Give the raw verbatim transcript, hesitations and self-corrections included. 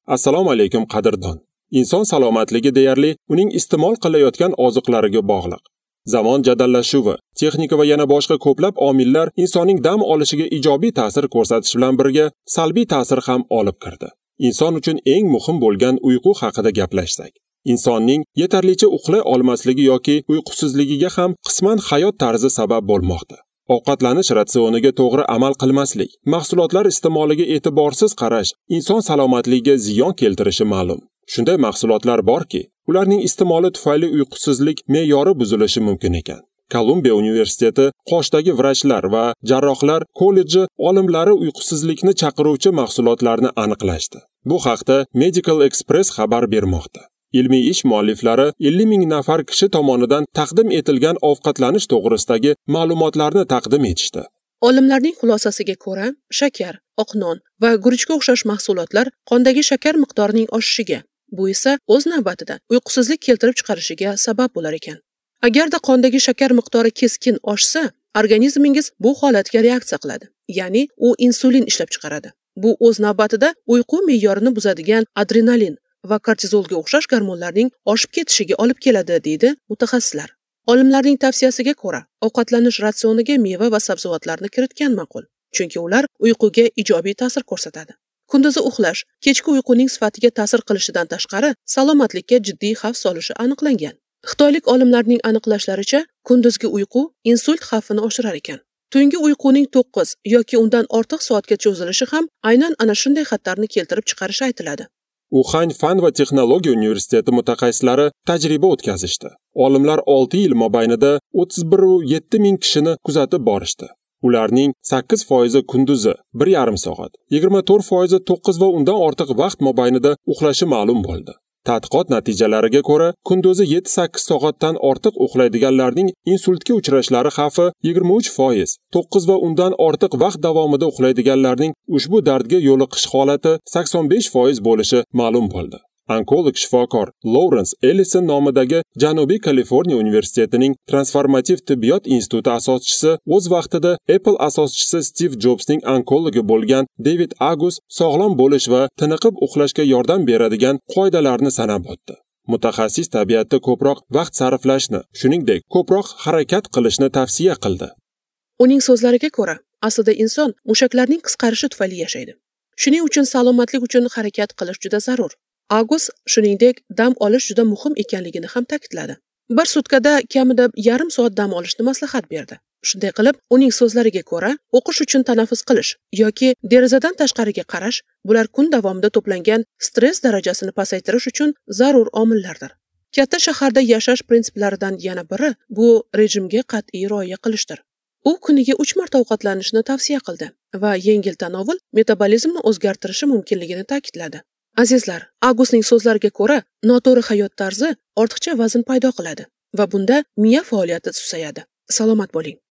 Assalomu alaykum qadrdon. Inson salomatligi deyarli uning iste'mol qilayotgan oziqlariga bog'liq. Zamon jadallashuvi, texnika va yana boshqa ko'plab omillar insonning dam olishiga ijobiy ta'sir ko'rsatish bilan birga salbiy ta'sir ham olib kirdi. Inson uchun eng muhim bo'lgan uyqu haqida gaplashsak, insonning yetarlicha uxlay olmasligi yoki uyqusizligiga ham qisman hayot tarzi sabab bo'lmoqda. Ovqatlanish ratsioniga to'g'ri amal qilmaslik, mahsulotlar iste'moliga e'tiborsiz qarash inson salomatligiga ziyon keltirishi ma'lum. Shunday mahsulotlar borki, ularning iste'moli tufayli uyqusizlik me'yori buzilishi mumkin ekan. Kolumbiya universiteti Qoshdagi vrachlar va jarrohlar kolleji olimlari uyqusizlikni chaqiruvchi mahsulotlarni aniqlashdi. Bu haqda Medical Express xabar bermoqda. Ilmiy ish mualliflari ellik ming nafar kishi tomonidan taqdim etilgan ovqatlanish to'g'risidagi ma'lumotlarni taqdim etishdi. Olimlarning xulosasiga ko'ra, shakar, oq non va guruchga o'xshash mahsulotlar qondagi shakar miqdorining oshishiga, bu esa o'z navbatida uyqusizlik keltirib chiqarishiga sabab bo'lar ekan. Agarda qondagi shakar miqdori keskin oshsa, organizmingiz bu holatga reaksiya qiladi, ya'ni u insulin ishlab chiqaradi. Bu o'z navbatida uyqu me'yorini buzadigan adrenalin va kortizolga o'xshash gormonlarning oshib ketishiga olib keladi, deydi mutaxassislar. Olimlarning tavsiyasiga ko'ra, ovqatlanish ratsioniga meva va sabzavotlarni kiritgan ma'qul, chunki ular uyquga ijobiy ta'sir ko'rsatadi. Kunduzi uxlash kechki uyquning sifatiga ta'sir qilishidan tashqari, salomatlikka jiddiy xavf solishi aniqlangan. Xitoylik olimlarning aniqlashlaricha, kunduzgi uyqu insult xavfini oshirar ekan. Tungi uyquning to'qqiz yoki undan ortiq soatga cho'zilishi ham aynan ana shunday xatarni keltirib chiqarishi aytiladi. Uxan fan va texnologiya universiteti mutaxassislari tajriba o'tkazishdi. Olimlar olti yil mobaynida o'ttiz bir nuqta yetti ming kishini kuzatib borishdi. Ularning sakkiz foizi kunduzi bir yarim soat, yigirma to'rt foizi to'qqiz va undan ortiq vaqt mobaynida uxlashi ma'lum bo'ldi. Tadqiqot natijalariga ko'ra, kunduzi yetti sakkiz soatdan ortiq uxlaydiganlarning insultga uchrashlari xavfi yigirma uch foiz, to'qqiz va undan ortiq vaqt davomida uxlaydiganlarning ushbu dardga yo'liqish holati sakson besh foiz bo'lishi ma'lum bo'ldi. Onkolog shifokor Lawrence Ellison nomidagi Janubiy Kaliforniya universitetining Transformativ tibbiyot instituti asoschisi o'z vaqtida Apple asoschisi Steve Jobsning onkologi bo'lgan David Agus sog'lom bo'lish va tiniqib uxlashga yordam beradigan qoidalarni sanab o'tdi. Mutaxassis tabiatda ko'proq vaqt sarflashni, shuningdek, ko'proq harakat qilishni tavsiya qildi. Uning so'zlariga ko'ra, aslida inson mushaklarning qisqarishi tufayli yashaydi. Shuning uchun salomatlik uchun harakat qilish juda zarur. Agus shuningdek dam olish juda muhim ekanligini ham ta'kidladi. Bir sutkada kamida yarim soat dam olishni maslahat berdi. Shunday qilib, uning so'zlariga ko'ra, o'qish uchun tanaffus qilish yoki derazadan tashqariga qarash bular kun davomida to'plangan stress darajasini pasaytirish uchun zarur omillardir. Katta shaharda yashash prinsiplaridan yana biri bu rejimga qat'iy rioya qilishdir. U kuniga uch marta ovqatlanishni tavsiya qildi va yengil tanovul metabolizmni o'zgartirishi mumkinligini ta'kidladi. Azizlar, Agusning so'zlariga ko'ra, noto'g'ri hayot tarzi ortiqcha vazn paydo qiladi va bunda miya faoliyati susayadi. Salomat bo'ling.